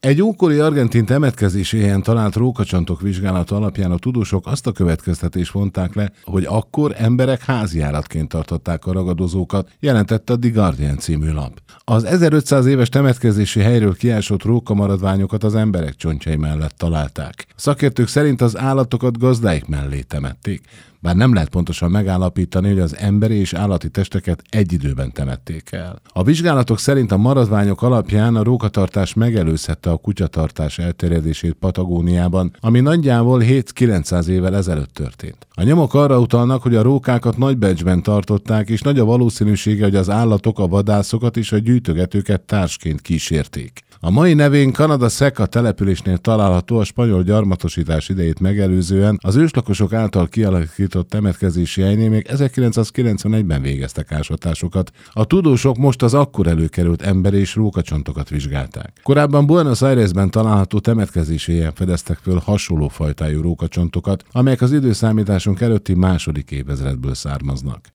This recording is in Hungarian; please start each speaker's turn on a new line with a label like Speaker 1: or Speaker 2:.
Speaker 1: Egy ókori argentin temetkezési helyen talált rókacsontok vizsgálata alapján a tudósok azt a következtetést vonták le, hogy akkor emberek háziállatként tartották a ragadozókat, jelentette a The Guardian című lap. Az 1500 éves temetkezési helyről kiásott rókamaradványokat az emberek csontjai mellett találták. A szakértők szerint az állatokat gazdáik mellé temették, bár nem lehet pontosan megállapítani, hogy az emberi és állati testeket egy időben temették el. A vizsgálatok szerint a maradványok alapján a rókatartás megelőzhette a kutyatartás elterjedését Patagóniában, ami nagyjából 7-900 évvel ezelőtt történt. A nyomok arra utalnak, hogy a rókákat nagybecsben tartották, és nagy a valószínűsége, hogy az állatok a vadászokat és a gyűjtögetőket társként kísérték. A mai nevén Canada Seca településnél található, a spanyol gyarmatosítás idejét megelőzően az őslakosok által kialakított temetkezési helynél még 1991-ben végeztek ásatásokat. A tudósok most az akkor előkerült emberi és rókacsontokat vizsgálták. Korábban Buenos Airesben található temetkezési helyen fedeztek föl hasonló fajtájú rókacsontokat, amelyek az időszámításunk előtti második évezredből származnak.